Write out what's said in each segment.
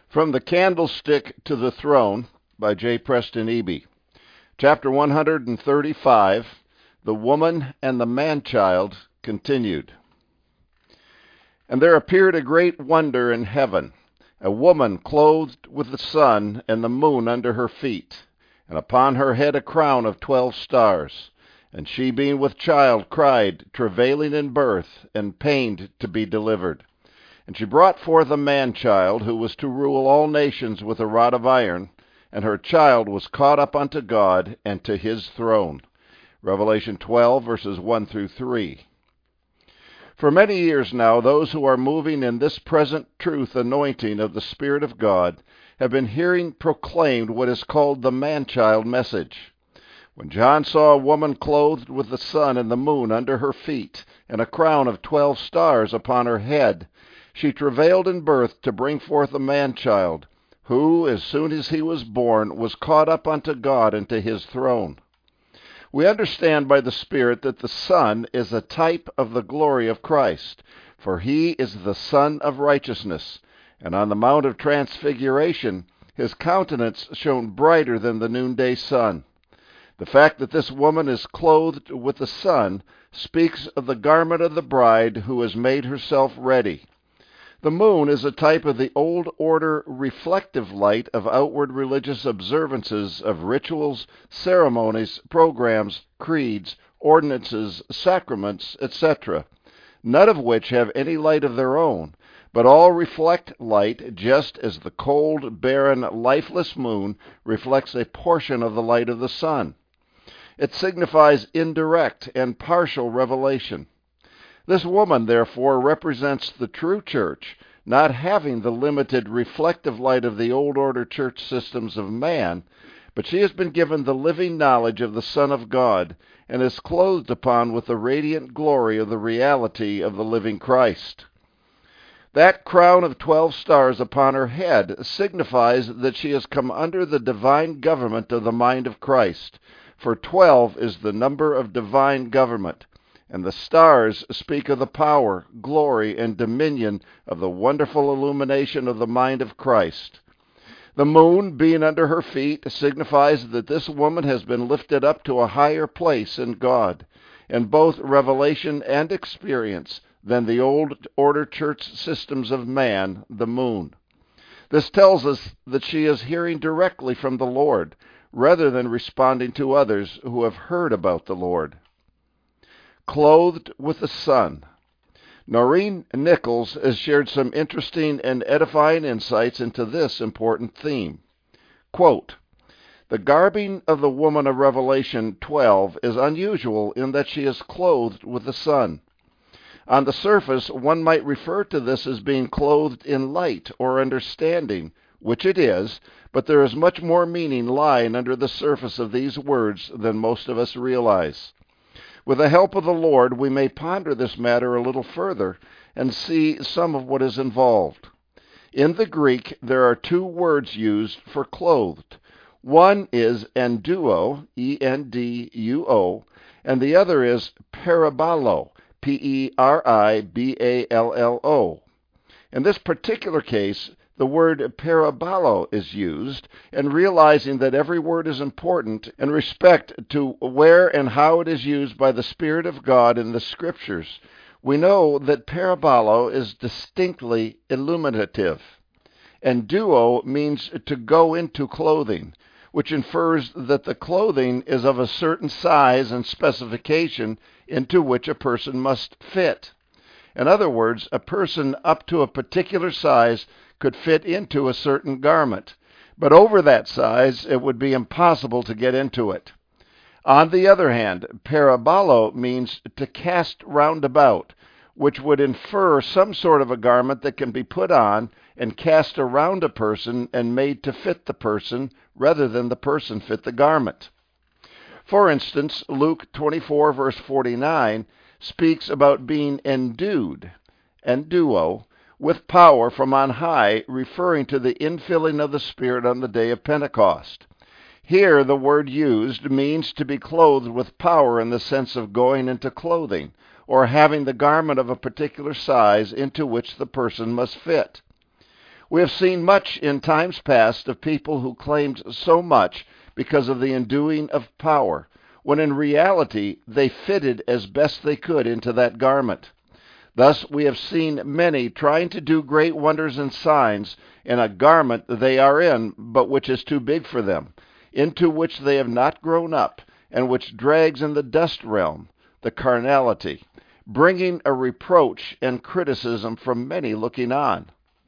From the Candlestick to the Throne by J. Preston Eby. Chapter 135, The Woman and the Man-Child, continued. And there appeared a great wonder in heaven, a woman clothed with the sun and the moon under her feet, and upon her head a crown of 12 stars. And she, being with child, cried, travailing in birth, and pained to be delivered. And she brought forth a man-child, who was to rule all nations with a rod of iron, and her child was caught up unto God and to his throne. Revelation 12, verses 1 through 3. For many years now, those who are moving in this present truth anointing of the Spirit of God have been hearing proclaimed what is called the man-child message. When John saw a woman clothed with the sun and the moon under her feet, and a crown of 12 stars upon her head, she travailed in birth to bring forth a man-child, who, as soon as he was born, was caught up unto God and to his throne. We understand by the Spirit that the Son is a type of the glory of Christ, for he is the Son of righteousness, and on the Mount of Transfiguration his countenance shone brighter than the noonday sun. The fact that this woman is clothed with the sun speaks of the garment of the bride who has made herself ready. The moon is a type of the old order reflective light of outward religious observances of rituals, ceremonies, programs, creeds, ordinances, sacraments, etc., none of which have any light of their own, but all reflect light just as the cold, barren, lifeless moon reflects a portion of the light of the sun. It signifies indirect and partial revelation. This woman, therefore, represents the true church, not having the limited reflective light of the old order church systems of man, but she has been given the living knowledge of the Son of God, and is clothed upon with the radiant glory of the reality of the living Christ. That crown of 12 stars upon her head signifies that she has come under the divine government of the mind of Christ, for 12 is the number of divine government. And the stars speak of the power, glory, and dominion of the wonderful illumination of the mind of Christ. The moon, being under her feet, signifies that this woman has been lifted up to a higher place in God, in both revelation and experience, than the old order church systems of man, the moon. This tells us that she is hearing directly from the Lord, rather than responding to others who have heard about the Lord. Clothed with the sun. Noreen Nichols has shared some interesting and edifying insights into this important theme. Quote, the garbing of the woman of Revelation 12 is unusual in that she is clothed with the sun. On the surface, one might refer to this as being clothed in light or understanding, which it is, but there is much more meaning lying under the surface of these words than most of us realize. With the help of the Lord, we may ponder this matter a little further and see some of what is involved. In the Greek, there are 2 words used for clothed. One is enduo, E-N-D-U-O, and the other is peribalo, P-E-R-I-B-A-L-L-O. In this particular case, the word peribalo is used, and realizing that every word is important in respect to where and how it is used by the Spirit of God in the Scriptures, we know that peribalo is distinctly illuminative. And duo means to go into clothing, which infers that the clothing is of a certain size and specification into which a person must fit. In other words, a person up to a particular size could fit into a certain garment, but over that size it would be impossible to get into it. On the other hand, peribalo means to cast round about, which would infer some sort of a garment that can be put on and cast around a person and made to fit the person rather than the person fit the garment. For instance, Luke 24, verse 49, speaks about being endued, enduo, with power from on high, referring to the infilling of the Spirit on the day of Pentecost. Here, the word used means to be clothed with power in the sense of going into clothing, or having the garment of a particular size into which the person must fit. We have seen much in times past of people who claimed so much because of the enduing of power, when in reality they fitted as best they could into that garment. Thus we have seen many trying to do great wonders and signs in a garment they are in, but which is too big for them, into which they have not grown up, and which drags in the dust realm, the carnality, bringing a reproach and criticism from many looking on.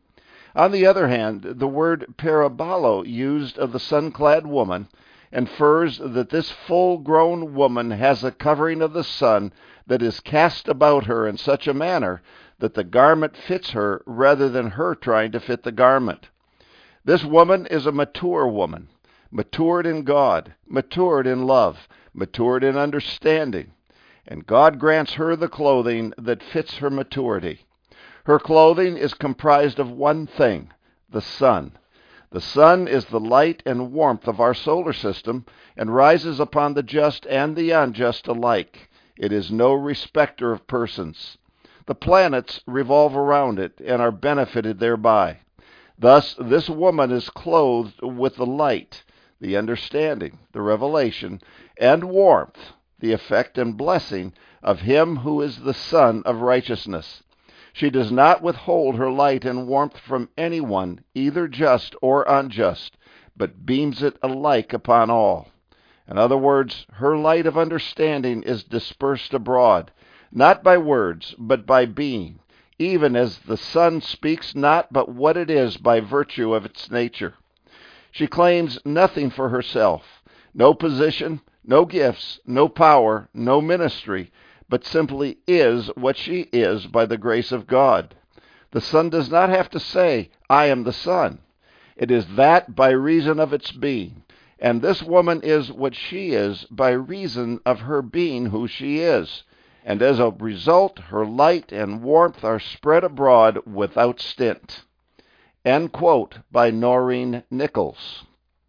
On the other hand, the word parabolo used of the sun-clad woman infers that this full-grown woman has a covering of the sun that is cast about her in such a manner that the garment fits her rather than her trying to fit the garment. This woman is a mature woman, matured in God, matured in love, matured in understanding, and God grants her the clothing that fits her maturity. Her clothing is comprised of one thing, the sun. The sun is the light and warmth of our solar system and rises upon the just and the unjust alike. It is no respecter of persons. The planets revolve around it and are benefited thereby. Thus, this woman is clothed with the light, the understanding, the revelation, and warmth, the effect and blessing of Him who is the Sun of righteousness. She does not withhold her light and warmth from anyone, either just or unjust, but beams it alike upon all. In other words, her light of understanding is dispersed abroad, not by words, but by being, even as the sun speaks not but what it is by virtue of its nature. She claims nothing for herself, no position, no gifts, no power, no ministry, but simply is what she is by the grace of God. The sun does not have to say, I am the sun. It is that by reason of its being. And this woman is what she is by reason of her being who she is. And as a result, her light and warmth are spread abroad without stint. End quote by Noreen Nichols.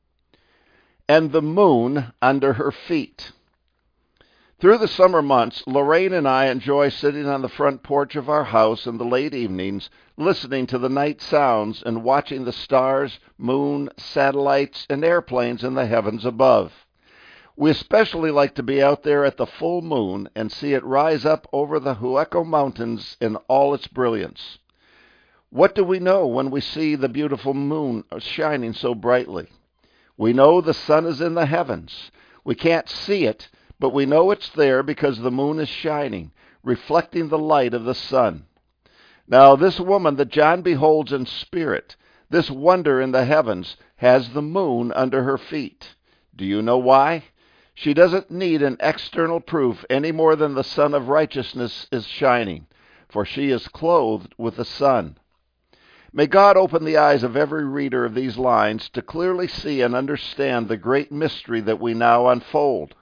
And the moon under her feet. Through the summer months, Lorraine and I enjoy sitting on the front porch of our house in the late evenings, listening to the night sounds and watching the stars, moon, satellites, and airplanes in the heavens above. We especially like to be out there at the full moon and see it rise up over the Hueco Mountains in all its brilliance. What do we know when we see the beautiful moon shining so brightly? We know the sun is in the heavens. We can't see it, but we know it's there because the moon is shining, reflecting the light of the sun. Now, this woman that John beholds in spirit, this wonder in the heavens, has the moon under her feet. Do you know why? She doesn't need an external proof any more than the sun of righteousness is shining, for she is clothed with the sun. May God open the eyes of every reader of these lines to clearly see and understand the great mystery that we now unfold.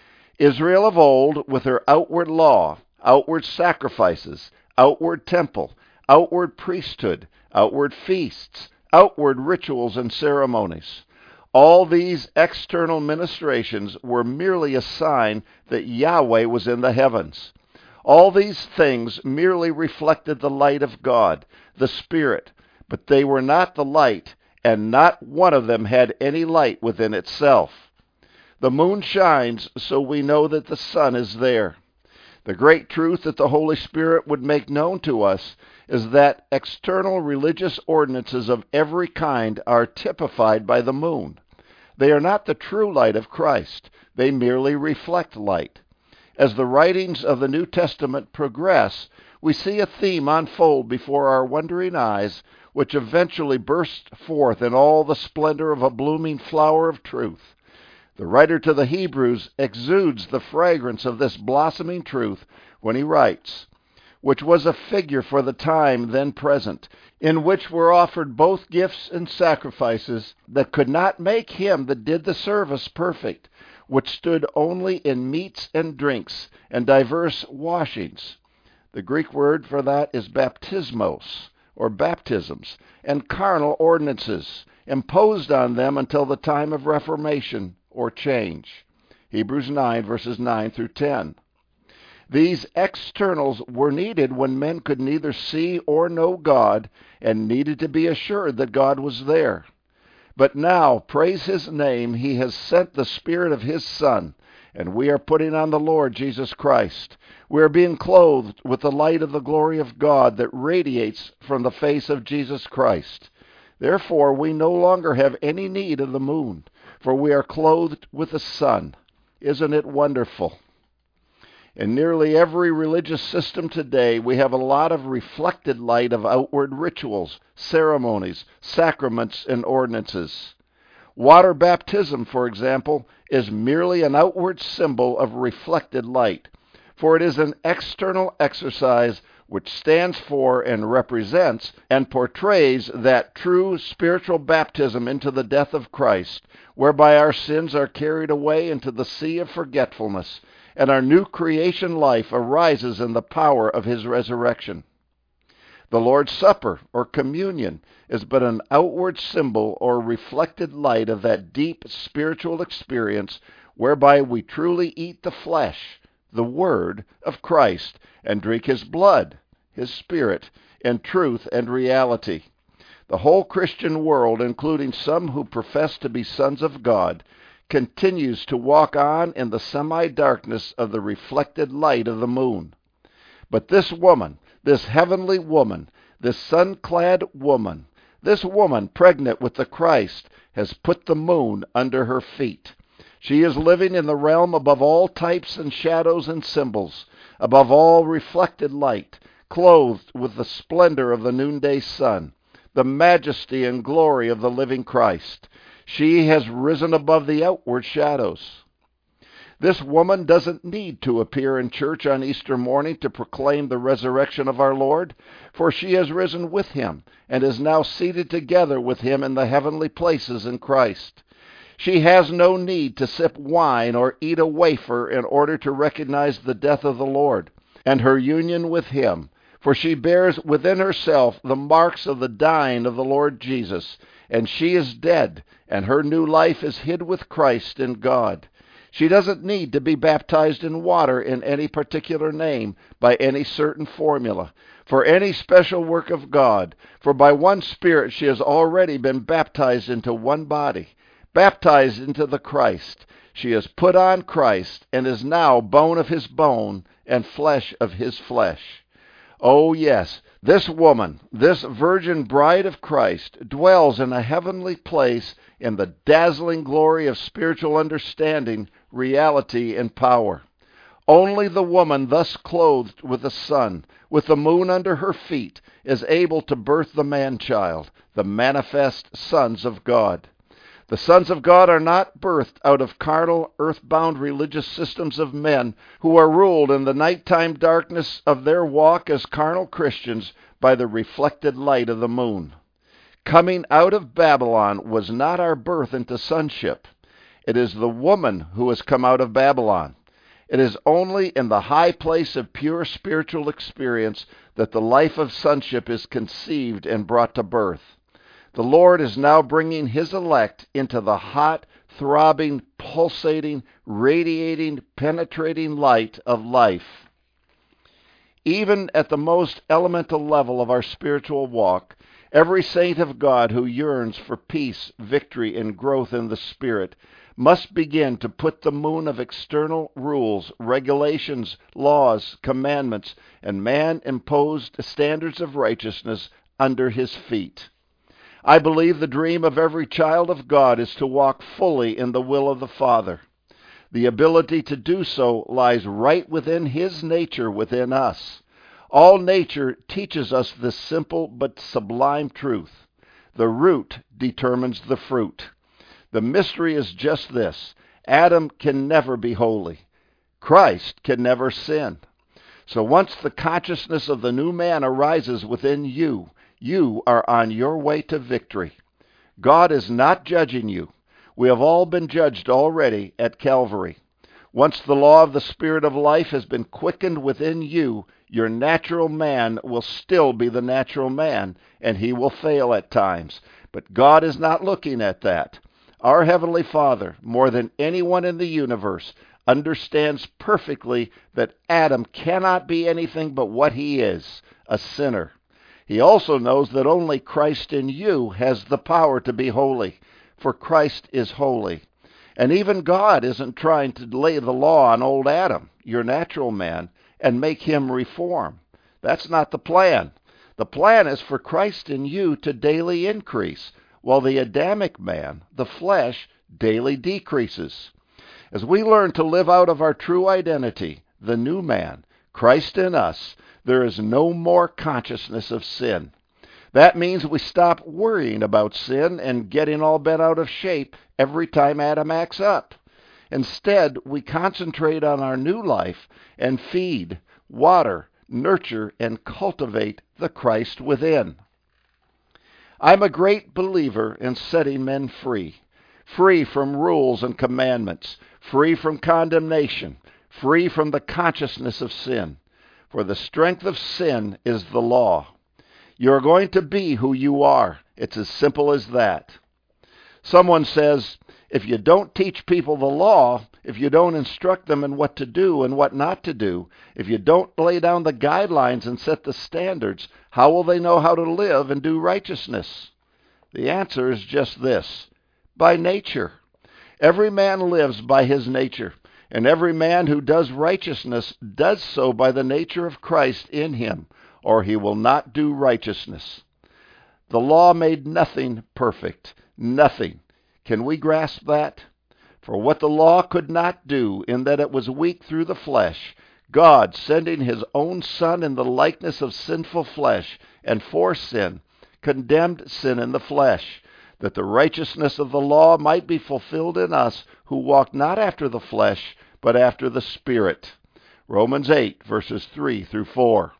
Israel of old, with her outward law, outward sacrifices, outward temple, outward priesthood, outward feasts, outward rituals and ceremonies. All these external ministrations were merely a sign that Yahweh was in the heavens. All these things merely reflected the light of God, the Spirit, but they were not the light, and not one of them had any light within itself. The moon shines, so we know that the sun is there. The great truth that the Holy Spirit would make known to us is that external religious ordinances of every kind are typified by the moon. They are not the true light of Christ. They merely reflect light. As the writings of the New Testament progress, we see a theme unfold before our wondering eyes, which eventually bursts forth in all the splendor of a blooming flower of truth. The writer to the Hebrews exudes the fragrance of this blossoming truth when he writes, which was a figure for the time then present, in which were offered both gifts and sacrifices that could not make him that did the service perfect, which stood only in meats and drinks and diverse washings. The Greek word for that is baptismos, or baptisms, and carnal ordinances, imposed on them until the time of Reformation, or change. Hebrews 9, verses 9 through 10. These externals were needed when men could neither see or know God and needed to be assured that God was there. But now, praise His name, He has sent the Spirit of His Son, and we are putting on the Lord Jesus Christ. We are being clothed with the light of the glory of God that radiates from the face of Jesus Christ. Therefore, we no longer have any need of the moon, for we are clothed with the sun. Isn't it wonderful? In nearly every religious system today, we have a lot of reflected light of outward rituals, ceremonies, sacraments, and ordinances. Water baptism, for example, is merely an outward symbol of reflected light, for it is an external exercise which stands for and represents and portrays that true spiritual baptism into the death of Christ, whereby our sins are carried away into the sea of forgetfulness, and our new creation life arises in the power of His resurrection. The Lord's Supper, or communion, is but an outward symbol or reflected light of that deep spiritual experience whereby we truly eat the flesh, the Word of Christ, and drink His blood, His Spirit, in truth and reality. The whole Christian world, including some who profess to be sons of God, continues to walk on in the semi-darkness of the reflected light of the moon. But this woman, this heavenly woman, this sun-clad woman, this woman pregnant with the Christ, has put the moon under her feet. She is living in the realm above all types and shadows and symbols, above all reflected light, clothed with the splendor of the noonday sun, the majesty and glory of the living Christ. She has risen above the outward shadows. This woman doesn't need to appear in church on Easter morning to proclaim the resurrection of our Lord, for she has risen with Him and is now seated together with Him in the heavenly places in Christ. She has no need to sip wine or eat a wafer in order to recognize the death of the Lord and her union with Him, for she bears within herself the marks of the dying of the Lord Jesus, and she is dead, and her new life is hid with Christ in God. She doesn't need to be baptized in water in any particular name, by any certain formula, for any special work of God, for by one Spirit she has already been baptized into one body, baptized into the Christ. She has put on Christ, and is now bone of His bone, and flesh of His flesh. Oh yes, this woman, this virgin bride of Christ, dwells in a heavenly place in the dazzling glory of spiritual understanding, reality, and power. Only the woman thus clothed with the sun, with the moon under her feet, is able to birth the man-child, the manifest sons of God. The sons of God are not birthed out of carnal, earthbound religious systems of men who are ruled in the nighttime darkness of their walk as carnal Christians by the reflected light of the moon. Coming out of Babylon was not our birth into sonship. It is the woman who has come out of Babylon. It is only in the high place of pure spiritual experience that the life of sonship is conceived and brought to birth. The Lord is now bringing His elect into the hot, throbbing, pulsating, radiating, penetrating light of life. Even at the most elemental level of our spiritual walk, every saint of God who yearns for peace, victory, and growth in the Spirit must begin to put the moon of external rules, regulations, laws, commandments, and man-imposed standards of righteousness under his feet. I believe the dream of every child of God is to walk fully in the will of the Father. The ability to do so lies right within His nature within us. All nature teaches us this simple but sublime truth. The root determines the fruit. The mystery is just this: Adam can never be holy. Christ can never sin. So once the consciousness of the new man arises within you, you are on your way to victory. God is not judging you. We have all been judged already at Calvary. Once the law of the Spirit of life has been quickened within you, your natural man will still be the natural man, and he will fail at times. But God is not looking at that. Our Heavenly Father, more than anyone in the universe, understands perfectly that Adam cannot be anything but what he is, a sinner. He also knows that only Christ in you has the power to be holy, for Christ is holy. And even God isn't trying to lay the law on old Adam, your natural man, and make him reform. That's not the plan. The plan is for Christ in you to daily increase, while the Adamic man, the flesh, daily decreases. As we learn to live out of our true identity, the new man, Christ in us, there is no more consciousness of sin. That means we stop worrying about sin and getting all bent out of shape every time Adam acts up. Instead, we concentrate on our new life and feed, water, nurture, and cultivate the Christ within. I'm a great believer in setting men free. Free from rules and commandments, free from condemnation, free from the consciousness of sin. For the strength of sin is the law. You're going to be who you are. It's as simple as that. Someone says, if you don't teach people the law, if you don't instruct them in what to do and what not to do, if you don't lay down the guidelines and set the standards, how will they know how to live and do righteousness? The answer is just this: by nature. Every man lives by his nature, and every man who does righteousness does so by the nature of Christ in him, or he will not do righteousness. The law made nothing perfect, nothing. Can we grasp that? For what the law could not do, in that it was weak through the flesh, God, sending his own Son in the likeness of sinful flesh, and for sin, condemned sin in the flesh, that the righteousness of the law might be fulfilled in us who walk not after the flesh, but after the Spirit. Romans 8, verses 3 through 4.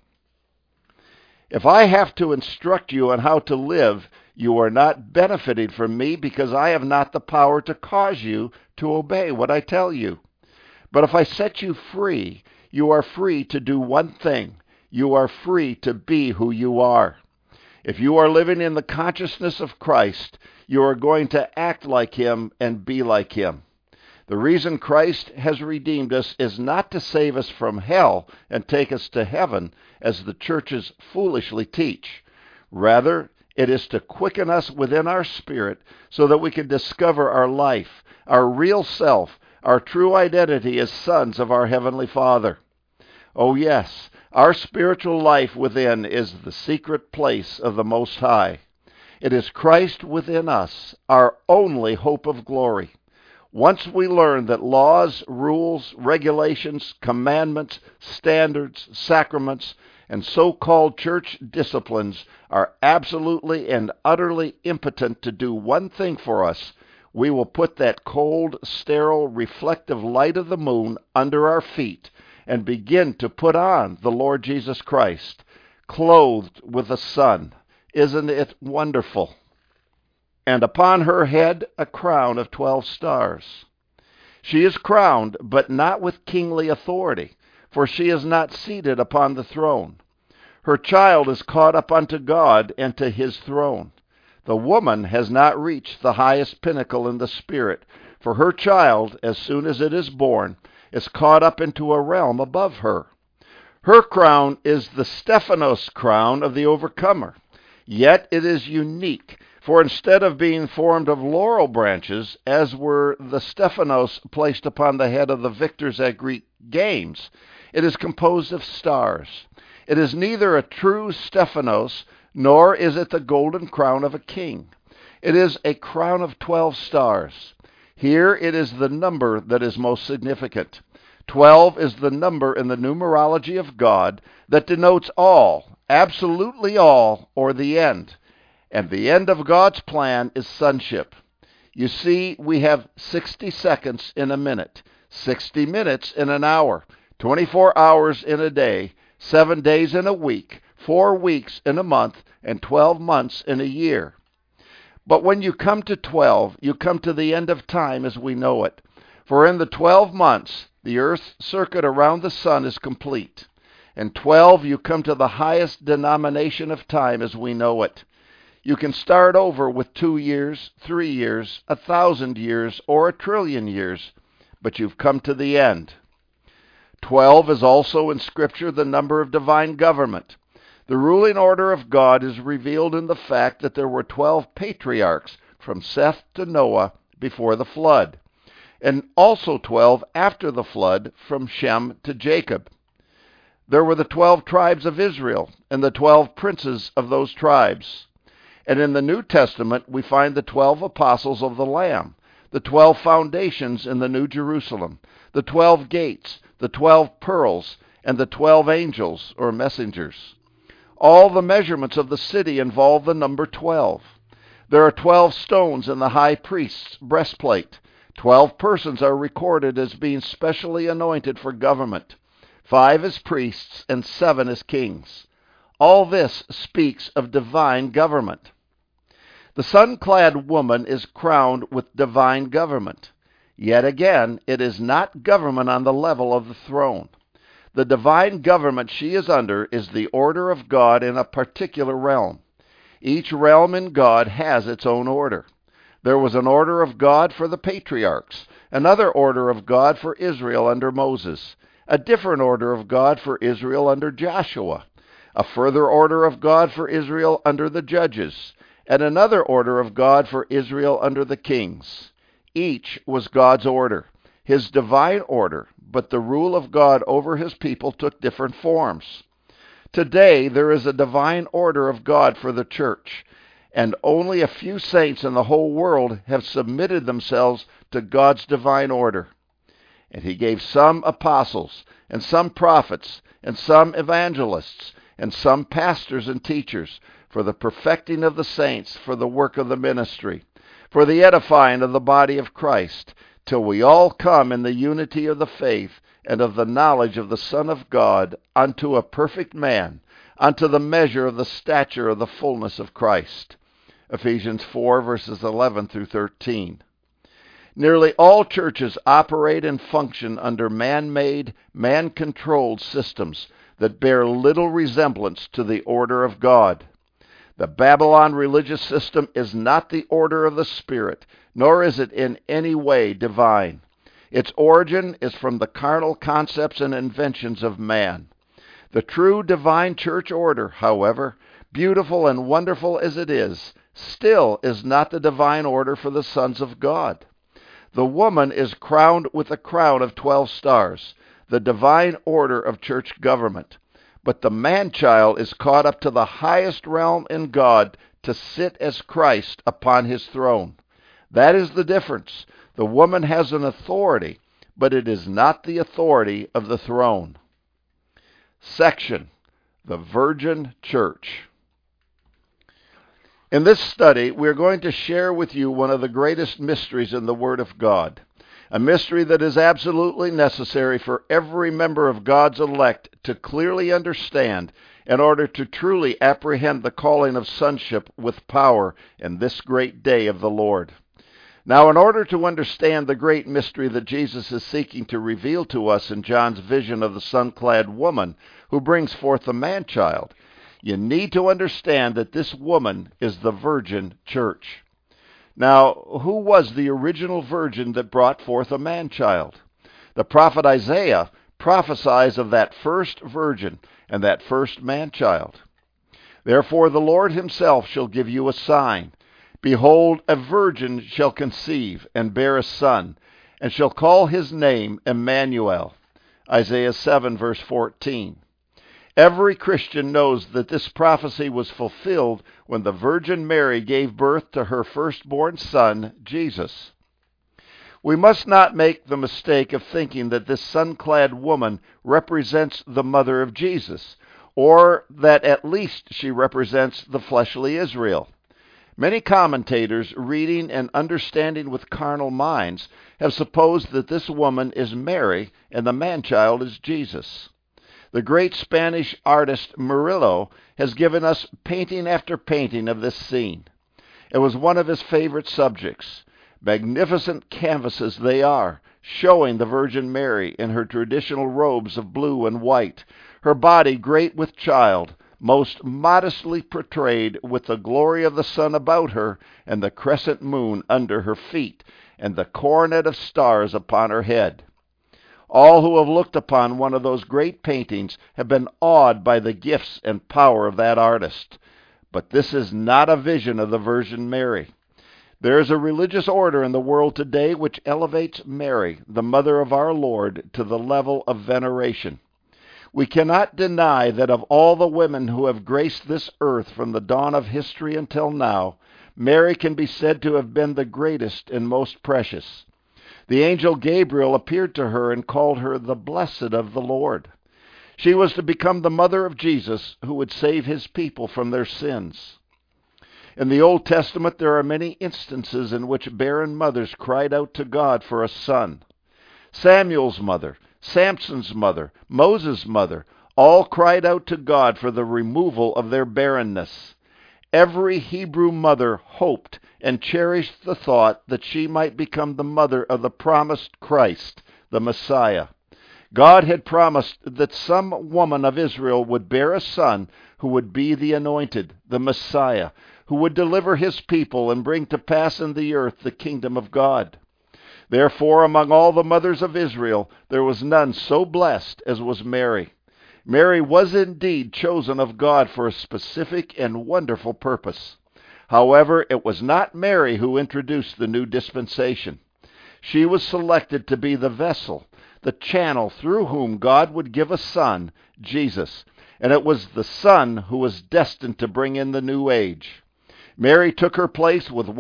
If I have to instruct you on how to live, you are not benefiting from me, because I have not the power to cause you to obey what I tell you. But if I set you free, you are free to do one thing. You are free to be who you are. If you are living in the consciousness of Christ, you are going to act like him and be like him. The reason Christ has redeemed us is not to save us from hell and take us to heaven, as the churches foolishly teach. Rather, it is to quicken us within our spirit so that we can discover our life, our real self, our true identity as sons of our Heavenly Father. Oh yes, our spiritual life within is the secret place of the Most High. It is Christ within us, our only hope of glory. Once we learn that laws, rules, regulations, commandments, standards, sacraments, and so-called church disciplines are absolutely and utterly impotent to do one thing for us, we will put that cold, sterile, reflective light of the moon under our feet and begin to put on the Lord Jesus Christ, clothed with the sun. Isn't it wonderful? And upon her head a crown of 12 stars. She is crowned, but not with kingly authority, for she is not seated upon the throne. Her child is caught up unto God and to his throne. The woman has not reached the highest pinnacle in the Spirit, for her child, as soon as it is born, is caught up into a realm above her. Her crown is the Stephanos crown of the overcomer, yet it is unique. For instead of being formed of laurel branches, as were the Stephanos placed upon the head of the victors at Greek games, it is composed of stars. It is neither a true Stephanos, nor is it the golden crown of a king. It is a crown of 12 stars. Here it is the number that is most significant. 12 is the number in the numerology of God that denotes all, absolutely all, or the end. And the end of God's plan is sonship. You see, we have 60 seconds in a minute, 60 minutes in an hour, 24 hours in a day, 7 days in a week, 4 weeks in a month, and 12 months in a year. But when you come to 12, you come to the end of time as we know it. For in the 12 months, the earth's circuit around the sun is complete. In 12, you come to the highest denomination of time as we know it. You can start over with 2 years, 3 years, 1,000 years, or 1,000,000,000,000 years. but you've come to the end. 12 is also in Scripture the number of divine government. The ruling order of God is revealed in the fact that there were 12 patriarchs from Seth to Noah before the flood, and also 12 after the flood from Shem to Jacob. There were the 12 tribes of Israel and the 12 princes of those tribes. And in the New Testament, we find the 12 apostles of the Lamb, the 12 foundations in the New Jerusalem, the 12 gates, the 12 pearls, and the 12 angels or messengers. All the measurements of the city involve the number 12. There are 12 stones in the high priest's breastplate. 12 persons are recorded as being specially anointed for government. 5 as priests and 7 as kings. All this speaks of divine government. The sun-clad woman is crowned with divine government. Yet again, it is not government on the level of the throne. The divine government she is under is the order of God in a particular realm. Each realm in God has its own order. There was an order of God for the patriarchs, another order of God for Israel under Moses, a different order of God for Israel under Joshua, a further order of God for Israel under the judges, and another order of God for Israel under the kings. Each was God's order, his divine order, but the rule of God over his people took different forms. Today, there is a divine order of God for the church, and only a few saints in the whole world have submitted themselves to God's divine order. And he gave some apostles, and some prophets, and some evangelists, and some pastors and teachers, for the perfecting of the saints, for the work of the ministry, for the edifying of the body of Christ, till we all come in the unity of the faith and of the knowledge of the Son of God, unto a perfect man, unto the measure of the stature of the fullness of Christ. Ephesians 4, verses 11 through 13. Nearly all churches operate and function under man-made, man-controlled systems that bear little resemblance to the order of God. The Babylon religious system is not the order of the Spirit, nor is it in any way divine. Its origin is from the carnal concepts and inventions of man. The true divine church order, however, beautiful and wonderful as it is, still is not the divine order for the sons of God. The woman is crowned with a crown of 12 stars, the divine order of church government. But the man-child is caught up to the highest realm in God to sit as Christ upon his throne. That is the difference. The woman has an authority, but it is not the authority of the throne. Section: The Virgin Church. In this study, we are going to share with you one of the greatest mysteries in the Word of God, a mystery that is absolutely necessary for every member of God's elect to clearly understand in order to truly apprehend the calling of sonship with power in this great day of the Lord. Now, in order to understand the great mystery that Jesus is seeking to reveal to us in John's vision of the sun-clad woman who brings forth the man-child, you need to understand that this woman is the virgin church. Now, who was the original virgin that brought forth a man-child? The prophet Isaiah prophesies of that first virgin and that first man-child. Therefore the Lord himself shall give you a sign. Behold, a virgin shall conceive and bear a son, and shall call his name Emmanuel. Isaiah 7, verse 14. Every Christian knows that this prophecy was fulfilled when the Virgin Mary gave birth to her firstborn son, Jesus. We must not make the mistake of thinking that this sun-clad woman represents the mother of Jesus, or that at least she represents the fleshly Israel. Many commentators, reading and understanding with carnal minds, have supposed that this woman is Mary and the man-child is Jesus. The great Spanish artist Murillo has given us painting after painting of this scene. It was one of his favorite subjects. Magnificent canvases they are, showing the Virgin Mary in her traditional robes of blue and white, her body great with child, most modestly portrayed, with the glory of the sun about her, and the crescent moon under her feet, and the coronet of stars upon her head. All who have looked upon one of those great paintings have been awed by the gifts and power of that artist. But this is not a vision of the Virgin Mary. There is a religious order in the world today which elevates Mary, the mother of our Lord, to the level of veneration. We cannot deny that of all the women who have graced this earth from the dawn of history until now, Mary can be said to have been the greatest and most precious. The angel Gabriel appeared to her and called her the Blessed of the Lord. She was to become the mother of Jesus, who would save his people from their sins. In the Old Testament, there are many instances in which barren mothers cried out to God for a son. Samuel's mother, Samson's mother, Moses' mother, all cried out to God for the removal of their barrenness. Every Hebrew mother hoped and cherished the thought that she might become the mother of the promised Christ, the Messiah. God had promised that some woman of Israel would bear a son who would be the anointed, the Messiah, who would deliver his people and bring to pass in the earth the kingdom of God. Therefore, among all the mothers of Israel, there was none so blessed as was Mary. Mary was indeed chosen of God for a specific and wonderful purpose. However, it was not Mary who introduced the new dispensation. She was selected to be the vessel, the channel through whom God would give a son, Jesus, and it was the Son who was destined to bring in the new age. Mary took her place with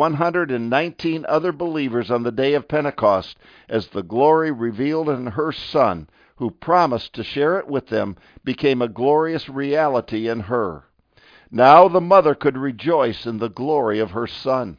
119 other believers on the day of Pentecost as the glory revealed in her Son, who promised to share it with them, became a glorious reality in her. Now the mother could rejoice in the glory of her Son.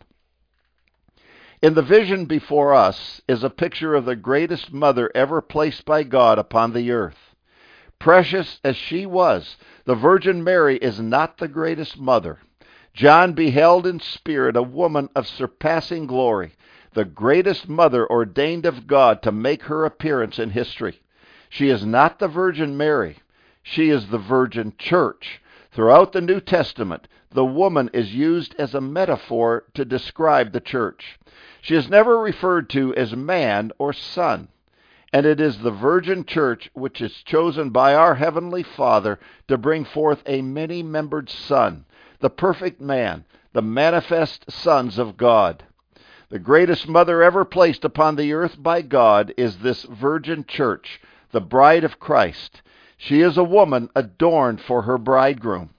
In the vision before us is a picture of the greatest mother ever placed by God upon the earth. Precious as she was, the Virgin Mary is not the greatest mother. John beheld in spirit a woman of surpassing glory, the greatest mother ordained of God to make her appearance in history. She is not the Virgin Mary. She is the Virgin Church. Throughout the New Testament, the woman is used as a metaphor to describe the church. She is never referred to as man or son. And it is the Virgin Church which is chosen by our Heavenly Father to bring forth a many-membered Son, the perfect man, the manifest sons of God. The greatest mother ever placed upon the earth by God is this Virgin Church, the bride of Christ. She is a woman adorned for her bridegroom.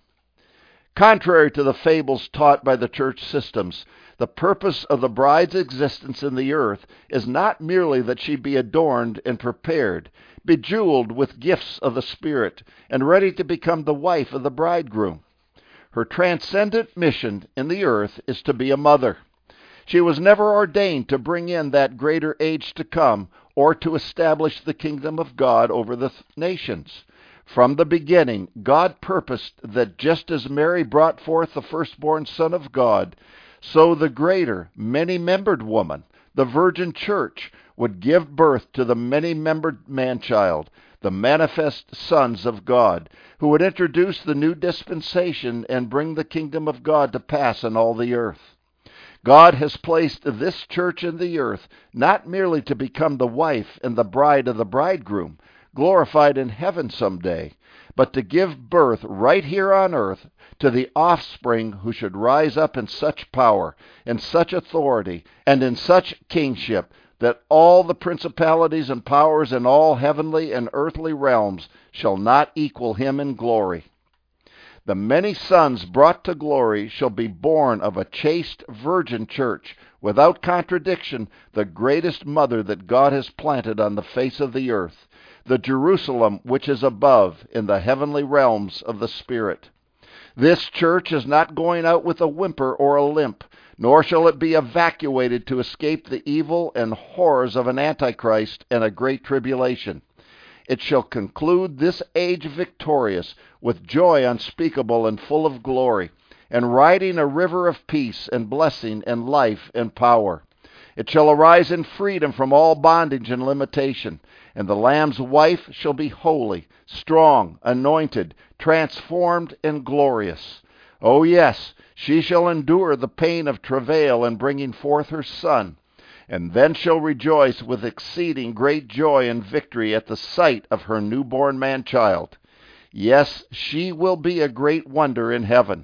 Contrary to the fables taught by the church systems, the purpose of the bride's existence in the earth is not merely that she be adorned and prepared, bejeweled with gifts of the Spirit, and ready to become the wife of the bridegroom. Her transcendent mission in the earth is to be a mother. She was never ordained to bring in that greater age to come, or to establish the kingdom of God over the nations. From the beginning, God purposed that just as Mary brought forth the firstborn Son of God, so the greater, many-membered woman, the Virgin Church, would give birth to the many-membered man-child, the manifest sons of God, who would introduce the new dispensation and bring the kingdom of God to pass in all the earth. God has placed this church in the earth not merely to become the wife and the bride of the bridegroom, glorified in heaven someday, but to give birth right here on earth to the offspring who should rise up in such power, in such authority, and in such kingship, that all the principalities and powers in all heavenly and earthly realms shall not equal him in glory. The many sons brought to glory shall be born of a chaste virgin church, without contradiction, the greatest mother that God has planted on the face of the earth, the Jerusalem which is above in the heavenly realms of the Spirit. This church is not going out with a whimper or a limp, nor shall it be evacuated to escape the evil and horrors of an Antichrist and a great tribulation. It shall conclude this age victorious, with joy unspeakable and full of glory, and riding a river of peace and blessing and life and power. It shall arise in freedom from all bondage and limitation. And the Lamb's wife shall be holy, strong, anointed, transformed, and glorious. Oh yes, she shall endure the pain of travail in bringing forth her son, and then shall rejoice with exceeding great joy and victory at the sight of her newborn man-child. Yes, she will be a great wonder in heaven.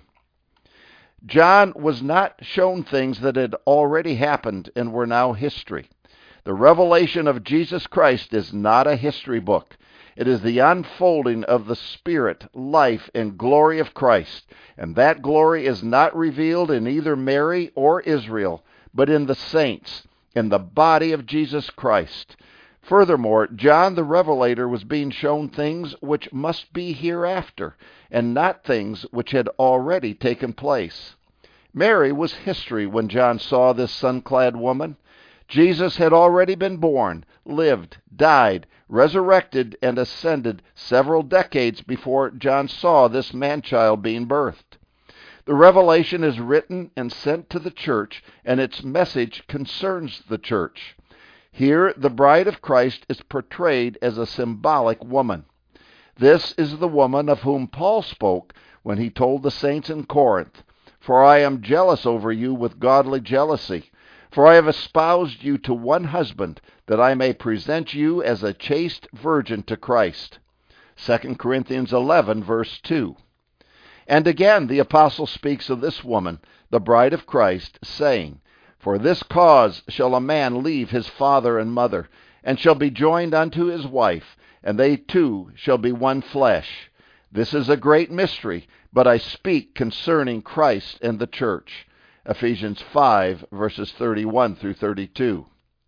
John was not shown things that had already happened and were now history. The revelation of Jesus Christ is not a history book. It is the unfolding of the Spirit, life, and glory of Christ, and that glory is not revealed in either Mary or Israel, but in the saints, in the body of Jesus Christ. Furthermore, John the Revelator was being shown things which must be hereafter, and not things which had already taken place. Mary was history when John saw this sun-clad woman. Jesus had already been born, lived, died, resurrected, and ascended several decades before John saw this man-child being birthed. The revelation is written and sent to the church, and its message concerns the church. Here, the bride of Christ is portrayed as a symbolic woman. This is the woman of whom Paul spoke when he told the saints in Corinth, "For I am jealous over you with godly jealousy. For I have espoused you to one husband, that I may present you as a chaste virgin to Christ." 2 Corinthians 11, verse 2. And again the apostle speaks of this woman, the bride of Christ, saying, "For this cause shall a man leave his father and mother, and shall be joined unto his wife, and they two shall be one flesh. This is a great mystery, but I speak concerning Christ and the church." Ephesians 5, verses 31 through 32.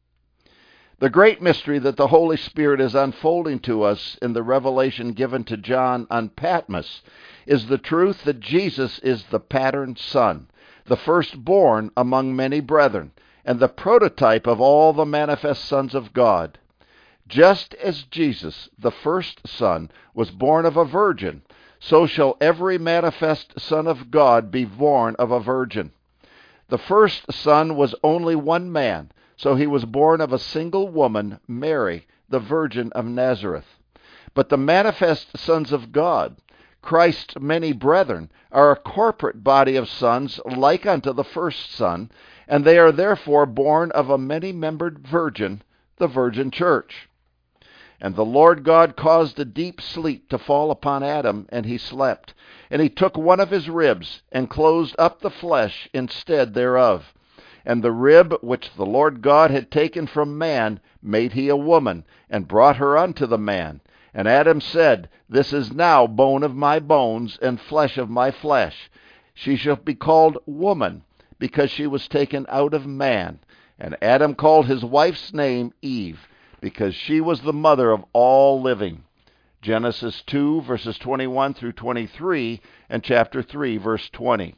The great mystery that the Holy Spirit is unfolding to us in the revelation given to John on Patmos is the truth that Jesus is the pattern son, the firstborn among many brethren, and the prototype of all the manifest sons of God. Just as Jesus, the first son, was born of a virgin, so shall every manifest son of God be born of a virgin. The first son was only one man, so he was born of a single woman, Mary, the Virgin of Nazareth. But the manifest sons of God, Christ's many brethren, are a corporate body of sons like unto the first son, and they are therefore born of a many-membered virgin, the virgin church. And the Lord God caused a deep sleep to fall upon Adam, and he slept. And he took one of his ribs, and closed up the flesh instead thereof. And the rib which the Lord God had taken from man made he a woman, and brought her unto the man. And Adam said, "This is now bone of my bones, and flesh of my flesh. She shall be called woman, because she was taken out of man." And Adam called his wife's name Eve, because she was the mother of all living. Genesis 2, verses 21 through 23, and chapter 3, verse 20.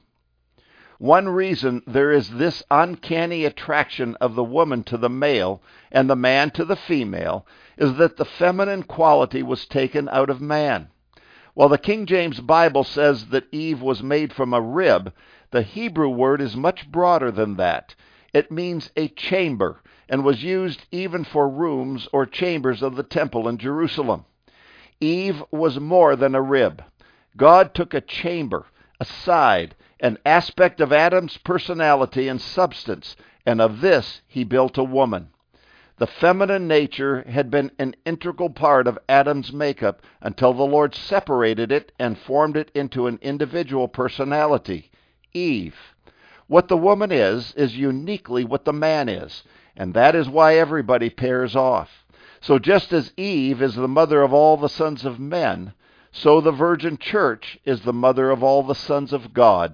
One reason there is this uncanny attraction of the woman to the male and the man to the female is that the feminine quality was taken out of man. While the King James Bible says that Eve was made from a rib, the Hebrew word is much broader than that. It means a chamber, and was used even for rooms or chambers of the temple in Jerusalem. Eve was more than a rib. God took a chamber, a side, an aspect of Adam's personality and substance, and of this he built a woman. The feminine nature had been an integral part of Adam's makeup until the Lord separated it and formed it into an individual personality, Eve. What the woman is uniquely what the man is, and that is why everybody pairs off. So just as Eve is the mother of all the sons of men, so the virgin church is the mother of all the sons of God.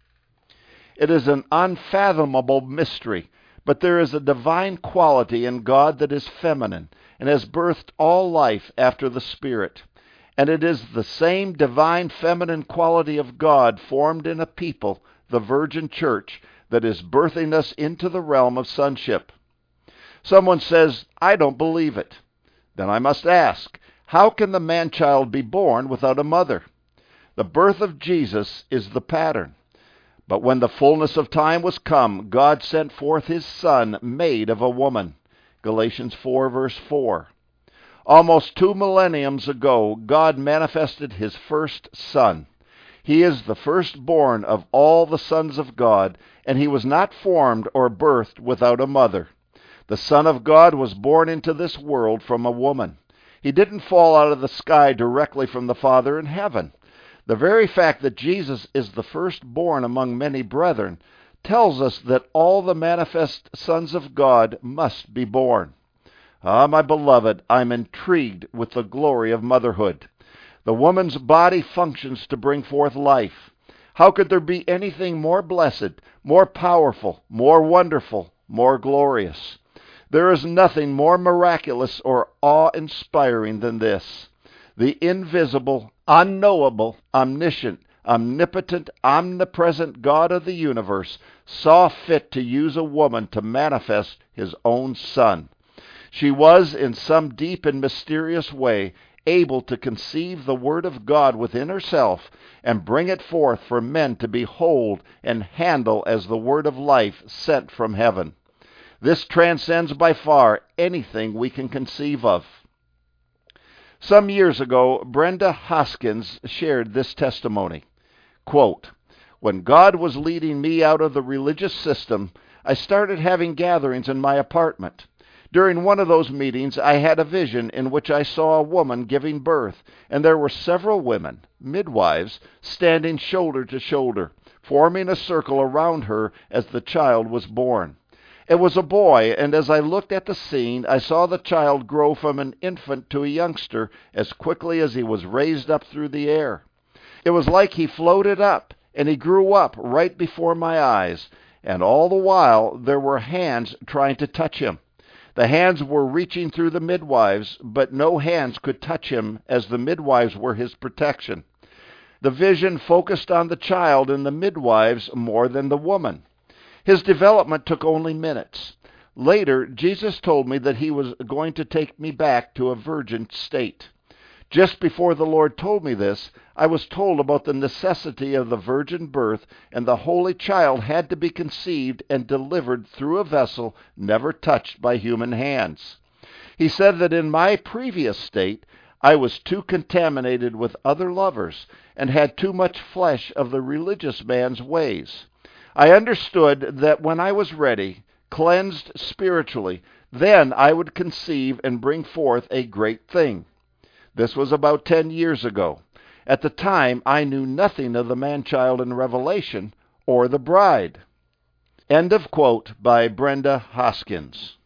It is an unfathomable mystery, but there is a divine quality in God that is feminine and has birthed all life after the Spirit. And it is the same divine feminine quality of God formed in a people, the virgin church, that is birthing us into the realm of sonship. Someone says, "I don't believe it." Then I must ask, how can the man-child be born without a mother? The birth of Jesus is the pattern. But when the fullness of time was come, God sent forth his Son, made of a woman. Galatians 4, verse 4. Almost 2 millenniums ago, God manifested his first Son. He is the firstborn of all the sons of God, and he was not formed or birthed without a mother. The Son of God was born into this world from a woman. He didn't fall out of the sky directly from the Father in heaven. The very fact that Jesus is the firstborn among many brethren tells us that all the manifest sons of God must be born. Ah, my beloved, I'm intrigued with the glory of motherhood. The woman's body functions to bring forth life. How could there be anything more blessed, more powerful, more wonderful, more glorious? There is nothing more miraculous or awe-inspiring than this. The invisible, unknowable, omniscient, omnipotent, omnipresent God of the universe saw fit to use a woman to manifest his own Son. She was, in some deep and mysterious way, able to conceive the Word of God within herself and bring it forth for men to behold and handle as the Word of life sent from heaven. This transcends by far anything we can conceive of. Some years ago, Brenda Hoskins shared this testimony. Quote, "When God was leading me out of the religious system, I started having gatherings in my apartment. During one of those meetings, I had a vision in which I saw a woman giving birth, and there were several women, midwives, standing shoulder to shoulder, forming a circle around her as the child was born. It was a boy, and as I looked at the scene, I saw the child grow from an infant to a youngster as quickly as he was raised up through the air. It was like he floated up, and he grew up right before my eyes, and all the while there were hands trying to touch him. The hands were reaching through the midwives, but no hands could touch him as the midwives were his protection. The vision focused on the child and the midwives more than the woman. His development took only minutes. Later, Jesus told me that he was going to take me back to a virgin state. Just before the Lord told me this, I was told about the necessity of the virgin birth, and the Holy Child had to be conceived and delivered through a vessel never touched by human hands. He said that in my previous state, I was too contaminated with other lovers and had too much flesh of the religious man's ways. I understood that when I was ready, cleansed spiritually, then I would conceive and bring forth a great thing. This was about 10 years ago. At the time, I knew nothing of the man-child in Revelation or the bride." End of quote by Brenda Hoskins.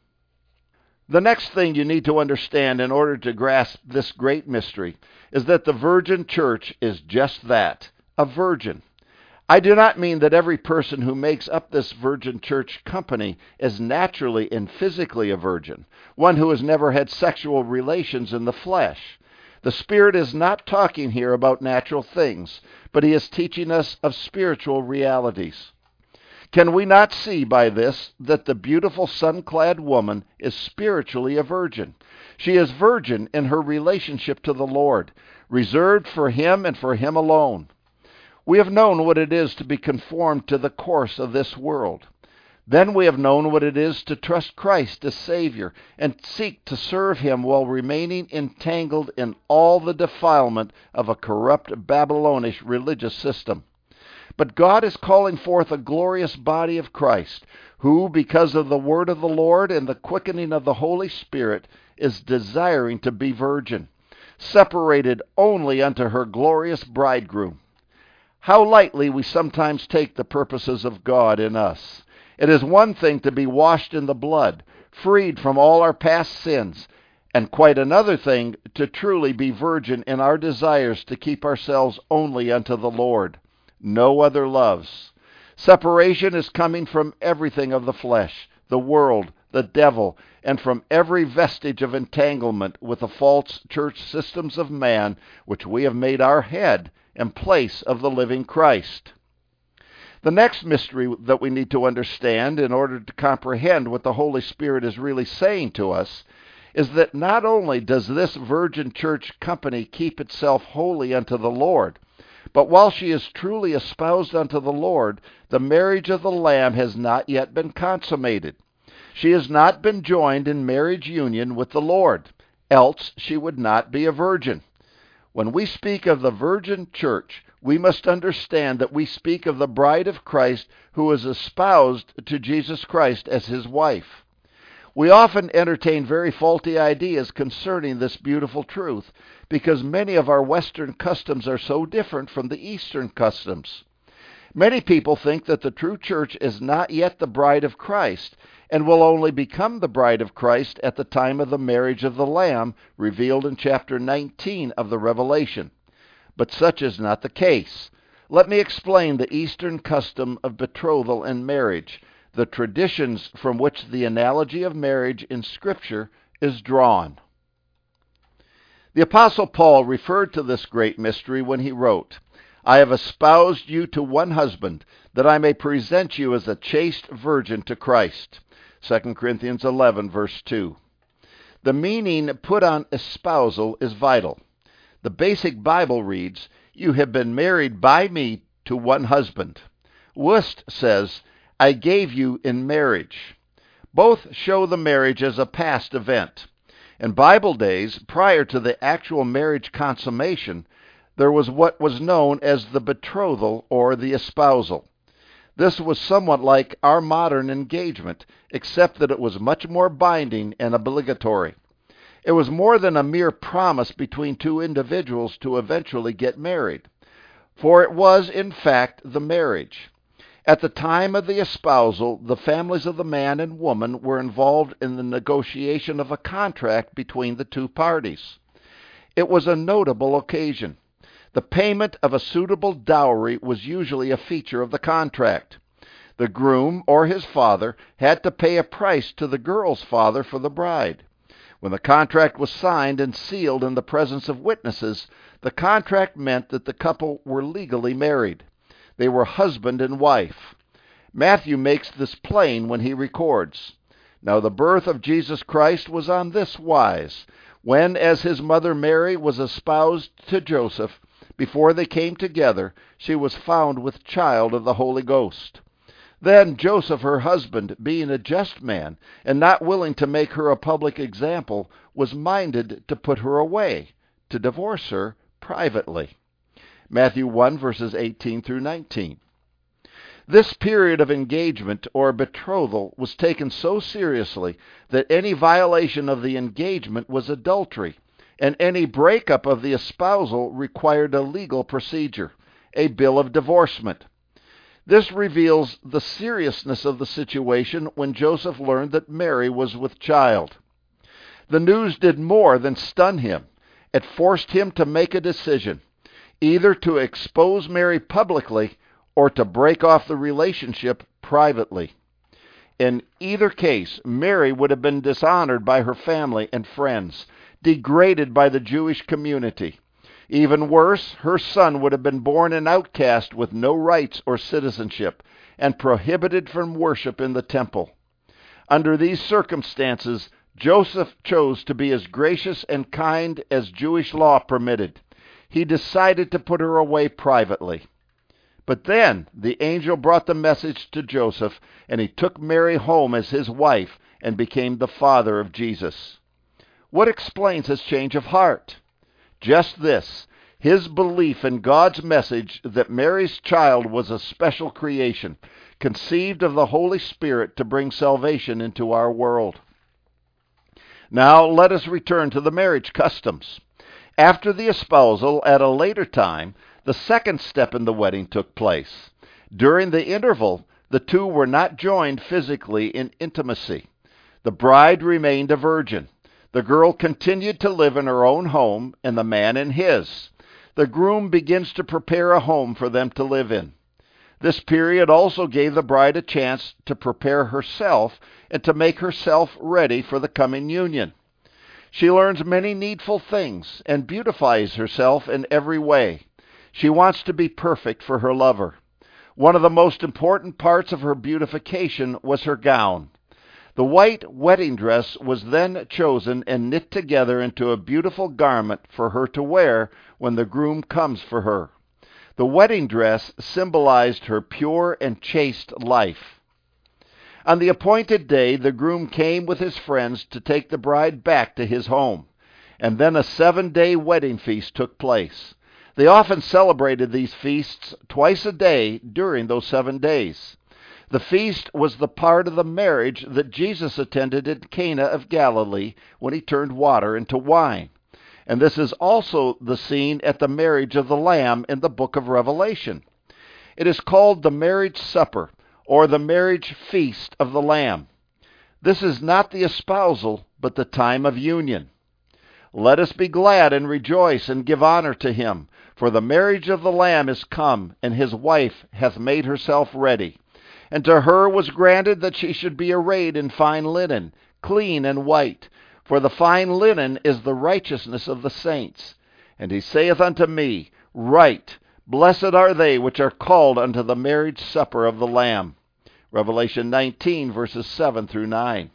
The next thing you need to understand in order to grasp this great mystery is that the virgin church is just that, a virgin. I do not mean that every person who makes up this virgin church company is naturally and physically a virgin, one who has never had sexual relations in the flesh. The Spirit is not talking here about natural things, but he is teaching us of spiritual realities. Can we not see by this that the beautiful sun-clad woman is spiritually a virgin? She is virgin in her relationship to the Lord, reserved for him and for him alone. We have known what it is to be conformed to the course of this world. Then we have known what it is to trust Christ as Savior and seek to serve him while remaining entangled in all the defilement of a corrupt Babylonish religious system. But God is calling forth a glorious body of Christ, who, because of the word of the Lord and the quickening of the Holy Spirit, is desiring to be virgin, separated only unto her glorious bridegroom. How lightly we sometimes take the purposes of God in us. It is one thing to be washed in the blood, freed from all our past sins, and quite another thing to truly be virgin in our desires to keep ourselves only unto the Lord. No other loves. Separation is coming from everything of the flesh, the world, the devil, and from every vestige of entanglement with the false church systems of man, which we have made our head in place of the living Christ. The next mystery that we need to understand in order to comprehend what the Holy Spirit is really saying to us is that not only does this virgin church company keep itself holy unto the Lord, But while she is truly espoused unto the Lord, the marriage of the Lamb has not yet been consummated. She has not been joined in marriage union with the Lord, else she would not be a virgin. When we speak of the virgin church, we must understand that we speak of the bride of Christ who is espoused to Jesus Christ as his wife. We often entertain very faulty ideas concerning this beautiful truth, because many of our Western customs are so different from the Eastern customs. Many people think that the true church is not yet the bride of Christ, and will only become the bride of Christ at the time of the marriage of the Lamb, revealed in chapter 19 of the Revelation. But such is not the case. Let me explain the Eastern custom of betrothal and marriage, the traditions from which the analogy of marriage in Scripture is drawn. The Apostle Paul referred to this great mystery when he wrote, "I have espoused you to one husband, that I may present you as a chaste virgin to Christ." 2 Corinthians 11, verse 2. The meaning put on espousal is vital. The basic Bible reads, "You have been married by me to one husband." Wust says, "I gave you in marriage." Both show the marriage as a past event. In Bible days, prior to the actual marriage consummation, there was what was known as the betrothal or the espousal. This was somewhat like our modern engagement, except that it was much more binding and obligatory. It was more than a mere promise between two individuals to eventually get married, for it was, in fact, the marriage. At the time of the espousal, the families of the man and woman were involved in the negotiation of a contract between the two parties. It was a notable occasion. The payment of a suitable dowry was usually a feature of the contract. The groom or his father had to pay a price to the girl's father for the bride. When the contract was signed and sealed in the presence of witnesses, the contract meant that the couple were legally married. They were husband and wife. Matthew makes this plain when he records, "Now the birth of Jesus Christ was on this wise, when, as his mother Mary was espoused to Joseph, before they came together, she was found with child of the Holy Ghost. Then Joseph, her husband, being a just man, and not willing to make her a public example, was minded to put her away, to divorce her privately." Matthew 1, verses 18 through 19. This period of engagement or betrothal was taken so seriously that any violation of the engagement was adultery, and any breakup of the espousal required a legal procedure, a bill of divorcement. This reveals the seriousness of the situation when Joseph learned that Mary was with child. The news did more than stun him. It forced him to make a decision, either to expose Mary publicly or to break off the relationship privately. In either case, Mary would have been dishonored by her family and friends, degraded by the Jewish community. Even worse, her son would have been born an outcast with no rights or citizenship, and prohibited from worship in the temple. Under these circumstances, Joseph chose to be as gracious and kind as Jewish law permitted. He decided to put her away privately. But then the angel brought the message to Joseph, and he took Mary home as his wife and became the father of Jesus. What explains his change of heart? Just this: his belief in God's message that Mary's child was a special creation, conceived of the Holy Spirit to bring salvation into our world. Now let us return to the marriage customs. After the espousal, at a later time, the second step in the wedding took place. During the interval, the two were not joined physically in intimacy. The bride remained a virgin. The girl continued to live in her own home, and the man in his. The groom begins to prepare a home for them to live in. This period also gave the bride a chance to prepare herself and to make herself ready for the coming union. She learns many needful things and beautifies herself in every way. She wants to be perfect for her lover. One of the most important parts of her beautification was her gown. The white wedding dress was then chosen and knit together into a beautiful garment for her to wear when the groom comes for her. The wedding dress symbolized her pure and chaste life. On the appointed day, the groom came with his friends to take the bride back to his home, and then a 7-day wedding feast took place. They often celebrated these feasts twice a day during those 7 days. The feast was the part of the marriage that Jesus attended in Cana of Galilee when he turned water into wine. And this is also the scene at the marriage of the Lamb in the book of Revelation. It is called the marriage supper, or the marriage feast of the Lamb. This is not the espousal, but the time of union. Let us be glad and rejoice and give honor to him, for the marriage of the Lamb is come, and his wife hath made herself ready. And to her was granted that she should be arrayed in fine linen, clean and white, for the fine linen is the righteousness of the saints. And he saith unto me, Write, Blessed are they which are called unto the marriage supper of the Lamb. Revelation 19, verses 7 through 9.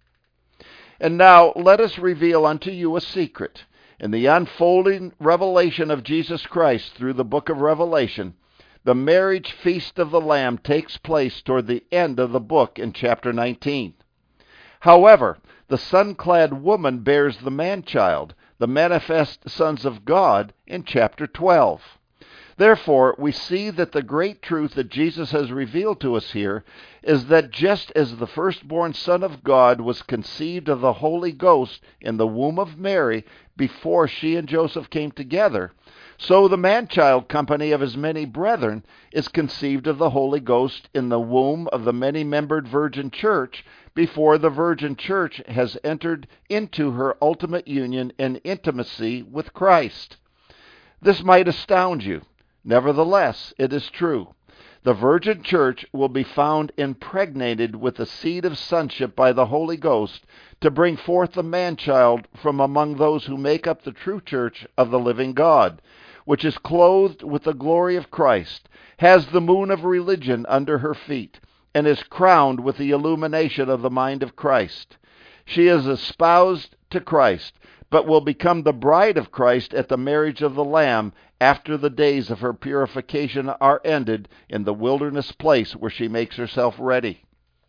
And now let us reveal unto you a secret. In the unfolding revelation of Jesus Christ through the book of Revelation, the marriage feast of the Lamb takes place toward the end of the book in chapter 19. However, the sun-clad woman bears the man-child, the manifest sons of God, in chapter 12. Therefore, we see that the great truth that Jesus has revealed to us here is that just as the firstborn Son of God was conceived of the Holy Ghost in the womb of Mary before she and Joseph came together, so the man-child company of his many brethren is conceived of the Holy Ghost in the womb of the many-membered Virgin Church before the Virgin Church has entered into her ultimate union and intimacy with Christ. This might astound you. Nevertheless, it is true. The Virgin Church will be found impregnated with the seed of sonship by the Holy Ghost to bring forth the man-child from among those who make up the true church of the living God, which is clothed with the glory of Christ, has the moon of religion under her feet, and is crowned with the illumination of the mind of Christ. She is espoused to Christ, but will become the bride of Christ at the marriage of the Lamb after the days of her purification are ended in the wilderness place where she makes herself ready.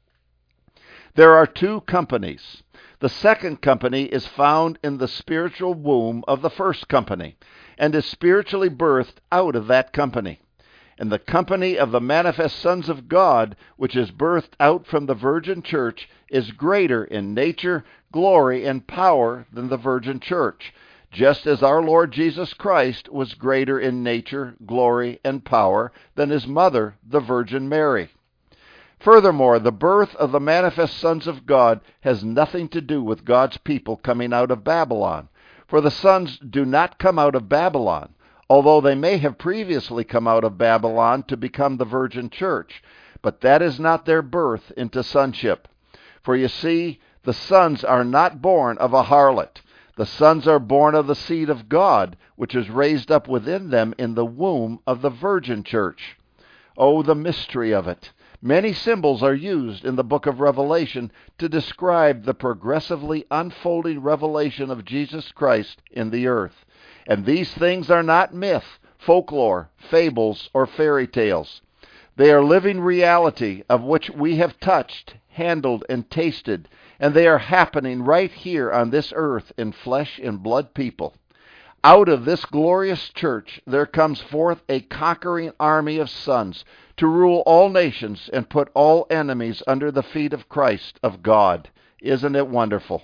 There are 2 companies. The second company is found in the spiritual womb of the first company, and is spiritually birthed out of that company. And the company of the manifest sons of God, which is birthed out from the Virgin Church, is greater in nature, glory, and power than the Virgin Church, just as our Lord Jesus Christ was greater in nature, glory, and power than his mother, the Virgin Mary. Furthermore, the birth of the manifest sons of God has nothing to do with God's people coming out of Babylon, for the sons do not come out of Babylon, although they may have previously come out of Babylon to become the Virgin Church, but that is not their birth into sonship. For you see, the sons are not born of a harlot. The sons are born of the seed of God, which is raised up within them in the womb of the Virgin Church. Oh, the mystery of it! Many symbols are used in the book of Revelation to describe the progressively unfolding revelation of Jesus Christ in the earth. And these things are not myth, folklore, fables, or fairy tales. They are living reality of which we have touched, handled, and tasted, and they are happening right here on this earth in flesh and blood people. Out of this glorious church there comes forth a conquering army of sons to rule all nations and put all enemies under the feet of Christ, of God. Isn't it wonderful?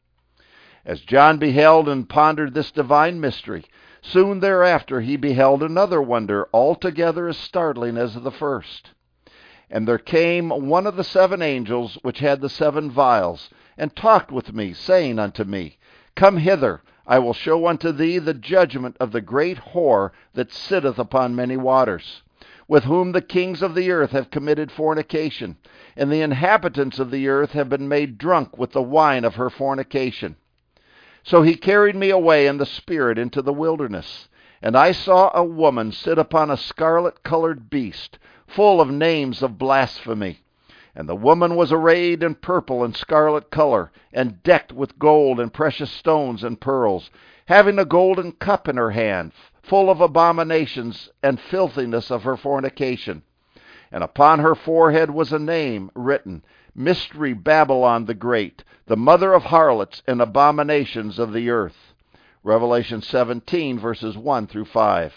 As John beheld and pondered this divine mystery, soon thereafter he beheld another wonder altogether as startling as the first. And there came one of the 7 angels which had the 7 vials, and talked with me, saying unto me, Come hither, I will show unto thee the judgment of the great whore that sitteth upon many waters, with whom the kings of the earth have committed fornication, and the inhabitants of the earth have been made drunk with the wine of her fornication. So he carried me away in the Spirit into the wilderness, and I saw a woman sit upon a scarlet-colored beast, full of names of blasphemy. And the woman was arrayed in purple and scarlet color, and decked with gold and precious stones and pearls, having a golden cup in her hand, full of abominations and filthiness of her fornication. And upon her forehead was a name written, Mystery Babylon the Great, the mother of harlots and abominations of the earth. Revelation 17, verses 1 through 5.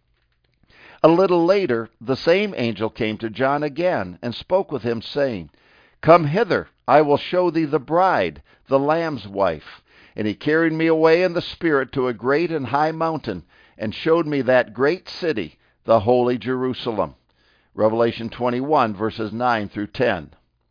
A little later, the same angel came to John again, and spoke with him, saying, Come hither, I will show thee the bride, the Lamb's wife. And he carried me away in the Spirit to a great and high mountain, and showed me that great city, the holy Jerusalem. Revelation 21, verses 9 through 10.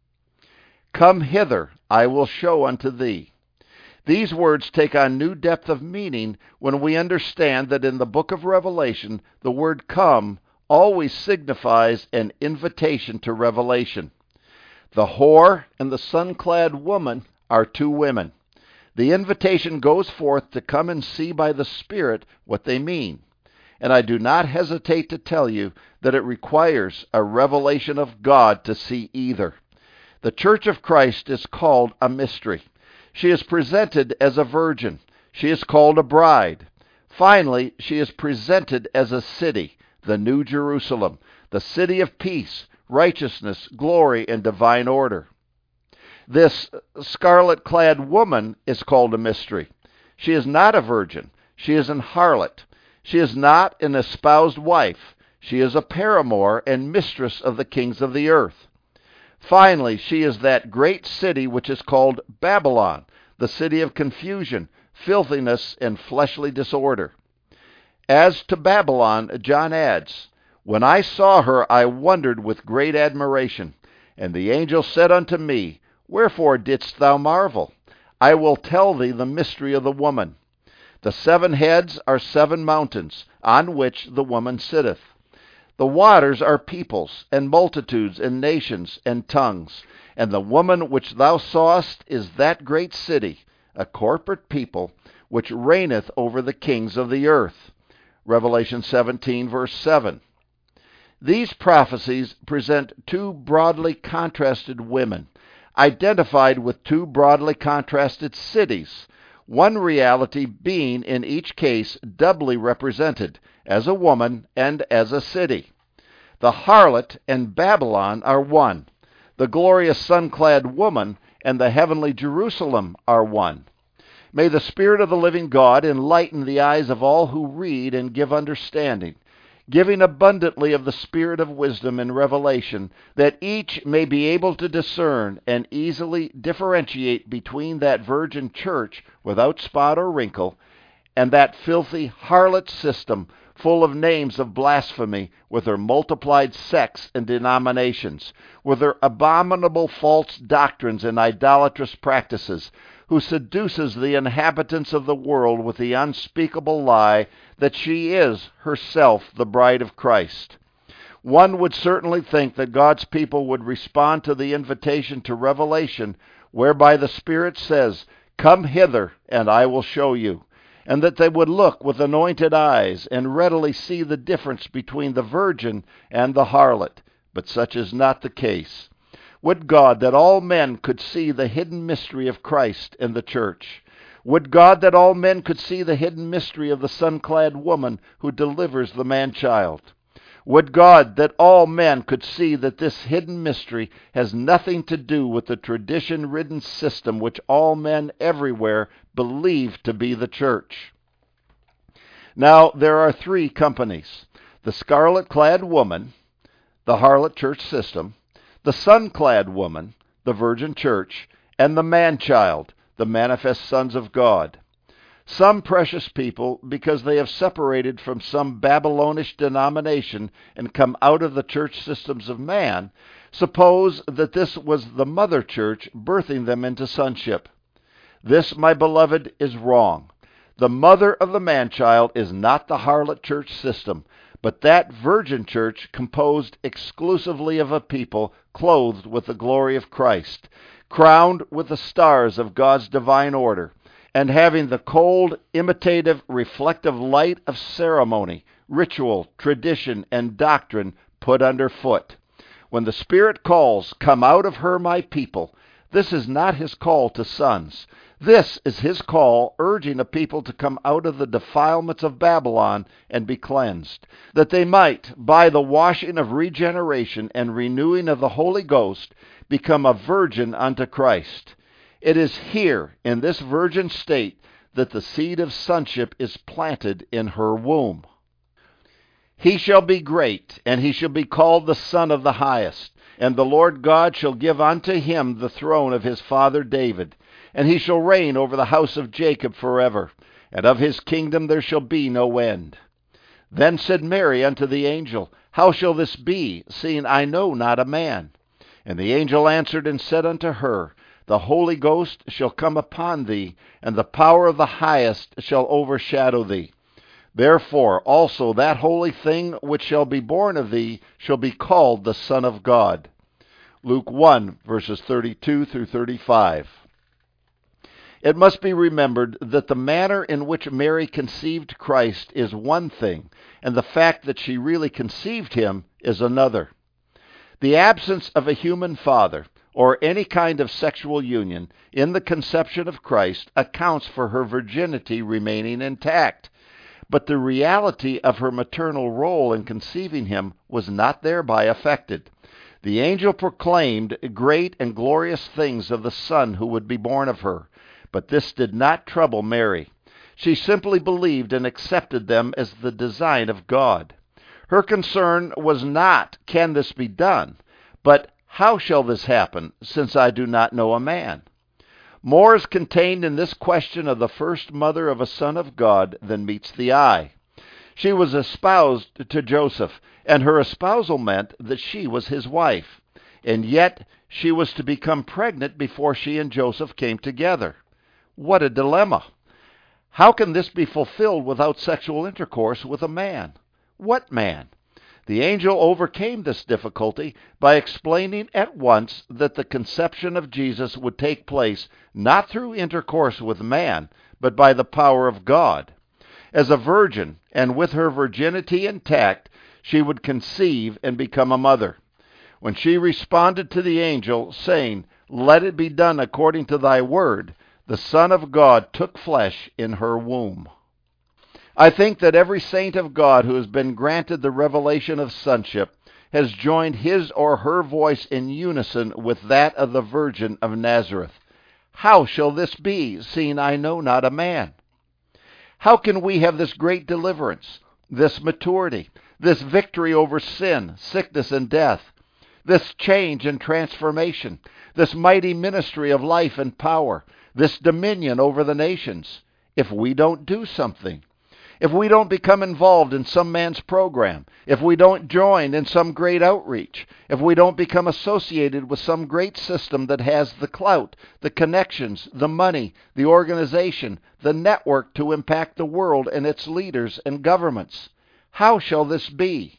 Come hither, I will show unto thee. These words take on new depth of meaning when we understand that in the book of Revelation, the word come always signifies an invitation to revelation. The whore and the sun-clad woman are two women. The invitation goes forth to come and see by the Spirit what they mean. And I do not hesitate to tell you that it requires a revelation of God to see either. The Church of Christ is called a mystery. She is presented as a virgin. She is called a bride. Finally, she is presented as a city, the New Jerusalem, the city of peace, righteousness, glory, and divine order. This scarlet-clad woman is called a mystery. She is not a virgin. She is an harlot. She is not an espoused wife. She is a paramour and mistress of the kings of the earth. Finally, she is that great city which is called Babylon, the city of confusion, filthiness, and fleshly disorder. As to Babylon, John adds, When I saw her, I wondered with great admiration. And the angel said unto me, Wherefore didst thou marvel? I will tell thee the mystery of the woman. The 7 heads are 7 mountains, on which the woman sitteth. The waters are peoples, and multitudes, and nations, and tongues. And the woman which thou sawest is that great city, a corporate people, which reigneth over the kings of the earth. Revelation 17, verse 7. These prophecies present 2 broadly contrasted women, identified with 2 broadly contrasted cities, one reality being in each case doubly represented, as a woman and as a city. The harlot and Babylon are one. The glorious sun-clad woman and the heavenly Jerusalem are one. May the Spirit of the living God enlighten the eyes of all who read and give understanding, giving abundantly of the Spirit of wisdom and revelation, that each may be able to discern and easily differentiate between that virgin church without spot or wrinkle and that filthy harlot system full of names of blasphemy, with their multiplied sects and denominations, with their abominable false doctrines and idolatrous practices, who seduces the inhabitants of the world with the unspeakable lie that she is herself the bride of Christ. One would certainly think that God's people would respond to the invitation to revelation, whereby the Spirit says, Come hither, and I will show you, and that they would look with anointed eyes and readily see the difference between the virgin and the harlot. But such is not the case. Would God that all men could see the hidden mystery of Christ and the church. Would God that all men could see the hidden mystery of the sun-clad woman who delivers the man-child. Would God that all men could see that this hidden mystery has nothing to do with the tradition-ridden system which all men everywhere believe to be the church. Now, there are 3 companies: the scarlet-clad woman, the harlot church system, the sun-clad woman, the virgin church, and the man-child, the manifest sons of God. Some precious people, because they have separated from some Babylonish denomination and come out of the church systems of man, suppose that this was the mother church birthing them into sonship. This, my beloved, is wrong. The mother of the man-child is not the harlot church system, but that virgin church composed exclusively of a people clothed with the glory of Christ, crowned with the stars of God's divine order, and having the cold, imitative, reflective light of ceremony, ritual, tradition, and doctrine put underfoot. When the Spirit calls, Come out of her, my people, This is not his call to sons. This is his call, urging a people to come out of the defilements of Babylon and be cleansed, that they might, by the washing of regeneration and renewing of the Holy Ghost, become a virgin unto Christ. It is here, in this virgin state, that the seed of sonship is planted in her womb. He shall be great, and he shall be called the Son of the Highest. And the Lord God shall give unto him the throne of his father David. And he shall reign over the house of Jacob forever, and of his kingdom there shall be no end. Then said Mary unto the angel, How shall this be, seeing I know not a man? And the angel answered and said unto her, The Holy Ghost shall come upon thee, and the power of the Highest shall overshadow thee. Therefore also that holy thing which shall be born of thee shall be called the Son of God. Luke 1, verses 32 through 35. It must be remembered that the manner in which Mary conceived Christ is one thing, and the fact that she really conceived him is another. The absence of a human father, or any kind of sexual union, in the conception of Christ accounts for her virginity remaining intact. But the reality of her maternal role in conceiving him was not thereby affected. The angel proclaimed great and glorious things of the Son who would be born of her, but this did not trouble Mary. She simply believed and accepted them as the design of God. Her concern was not, can this be done, but how shall this happen, since I do not know a man? More is contained in this question of the first mother of a Son of God than meets the eye. She was espoused to Joseph, and her espousal meant that she was his wife. And yet she was to become pregnant before she and Joseph came together. What a dilemma! How can this be fulfilled without sexual intercourse with a man? What man? The angel overcame this difficulty by explaining at once that the conception of Jesus would take place not through intercourse with man, but by the power of God. As a virgin, and with her virginity intact, she would conceive and become a mother. When she responded to the angel, saying, Let it be done according to thy word, the Son of God took flesh in her womb. I think that every saint of God who has been granted the revelation of sonship has joined his or her voice in unison with that of the Virgin of Nazareth. How shall this be, seeing I know not a man? How can we have this great deliverance, this maturity, this victory over sin, sickness, and death, this change and transformation, this mighty ministry of life and power, this dominion over the nations, if we don't do something? If we don't become involved in some man's program, if we don't join in some great outreach, if we don't become associated with some great system that has the clout, the connections, the money, the organization, the network to impact the world and its leaders and governments, how shall this be?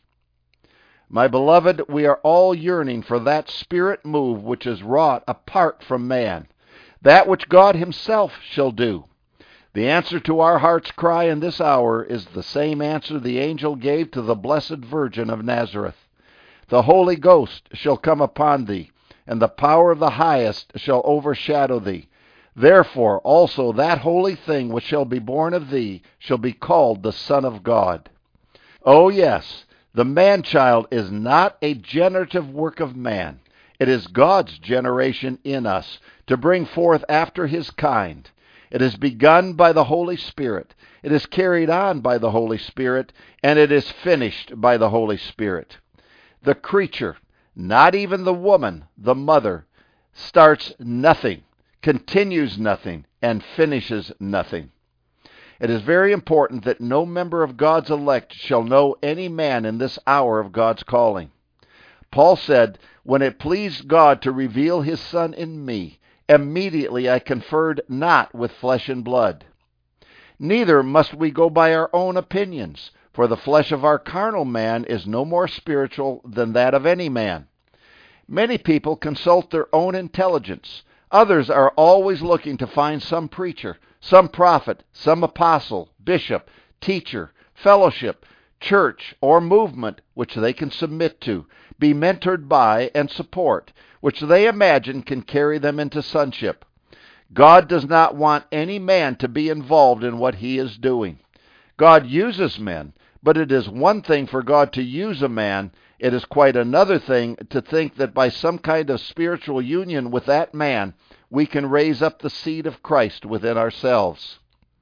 My beloved, we are all yearning for that spirit move which is wrought apart from man, that which God himself shall do. The answer to our heart's cry in this hour is the same answer the angel gave to the Blessed Virgin of Nazareth. The Holy Ghost shall come upon thee, and the power of the Highest shall overshadow thee. Therefore also that holy thing which shall be born of thee shall be called the Son of God. Oh yes, the man-child is not a generative work of man. It is God's generation in us, to bring forth after his kind. It is begun by the Holy Spirit. It is carried on by the Holy Spirit, and it is finished by the Holy Spirit. The creature, not even the woman, the mother, starts nothing, continues nothing, and finishes nothing. It is very important that no member of God's elect shall know any man in this hour of God's calling. Paul said, When it pleased God to reveal his Son in me, immediately I conferred not with flesh and blood. Neither must we go by our own opinions, for the flesh of our carnal man is no more spiritual than that of any man. Many people consult their own intelligence. Others are always looking to find some preacher, some prophet, some apostle, bishop, teacher, fellowship, church, or movement which they can submit to, be mentored by, and support, which they imagine can carry them into sonship. God does not want any man to be involved in what he is doing. God uses men, but it is one thing for God to use a man. It is quite another thing to think that by some kind of spiritual union with that man, we can raise up the seed of Christ within ourselves.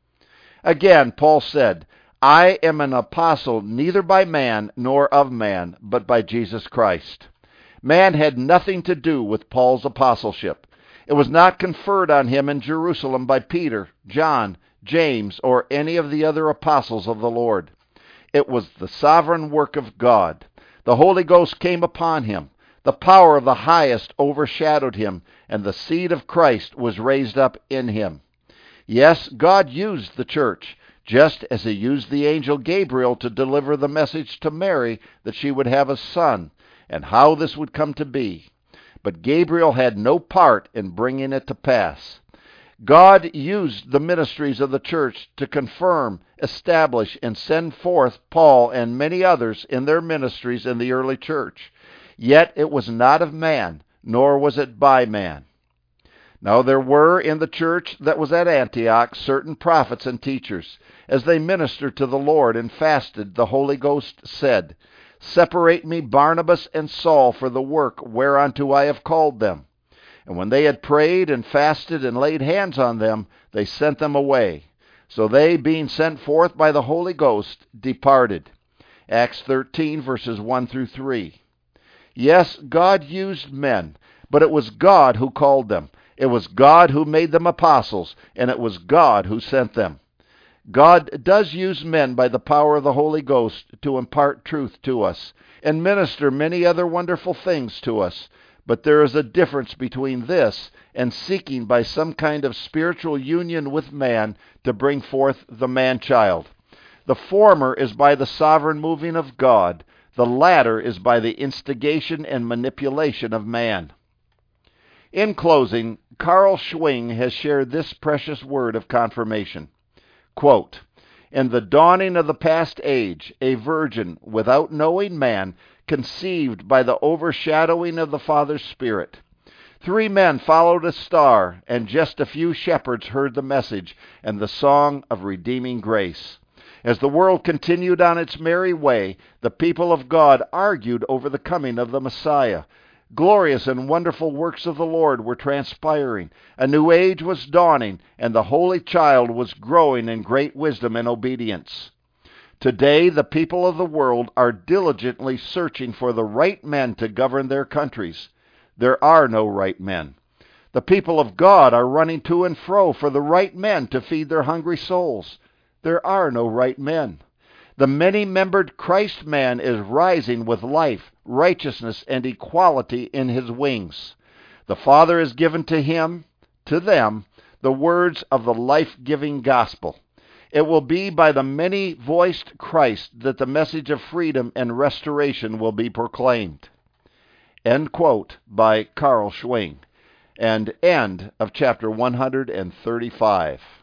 Again, Paul said, I am an apostle neither by man nor of man, but by Jesus Christ. Man had nothing to do with Paul's apostleship. It was not conferred on him in Jerusalem by Peter, John, James, or any of the other apostles of the Lord. It was the sovereign work of God. The Holy Ghost came upon him. The power of the highest overshadowed him, and the seed of Christ was raised up in him. Yes, God used the church, just as he used the angel Gabriel to deliver the message to Mary that she would have a son, and how this would come to be. But Gabriel had no part in bringing it to pass. God used the ministries of the church to confirm, establish, and send forth Paul and many others in their ministries in the early church. Yet it was not of man, nor was it by man. Now there were in the church that was at Antioch certain prophets and teachers. As they ministered to the Lord and fasted, the Holy Ghost said, Separate me Barnabas and Saul for the work whereunto I have called them. And when they had prayed and fasted and laid hands on them, they sent them away. So they, being sent forth by the Holy Ghost, departed. Acts 13, verses 1 through 3. Yes, God used men, but it was God who called them. It was God who made them apostles, and it was God who sent them. God does use men by the power of the Holy Ghost to impart truth to us and minister many other wonderful things to us. But there is a difference between this and seeking by some kind of spiritual union with man to bring forth the man-child. The former is by the sovereign moving of God. The latter is by the instigation and manipulation of man. In closing, Karl Schwing has shared this precious word of confirmation. Quote, In the dawning of the past age, a virgin, without knowing man, conceived by the overshadowing of the Father's Spirit. 3 men followed a star, and just a few shepherds heard the message and the song of redeeming grace. As the world continued on its merry way, the people of God argued over the coming of the Messiah. Glorious and wonderful works of the Lord were transpiring. A new age was dawning, and the Holy Child was growing in great wisdom and obedience. Today, the people of the world are diligently searching for the right men to govern their countries. There are no right men. The people of God are running to and fro for the right men to feed their hungry souls. There are no right men. The many-membered Christ man is rising with life, righteousness, and equality in his wings. The Father has given to him, to them, the words of the life-giving gospel. It will be by the many-voiced Christ that the message of freedom and restoration will be proclaimed. End quote by Karl Schwing. And end of chapter 135.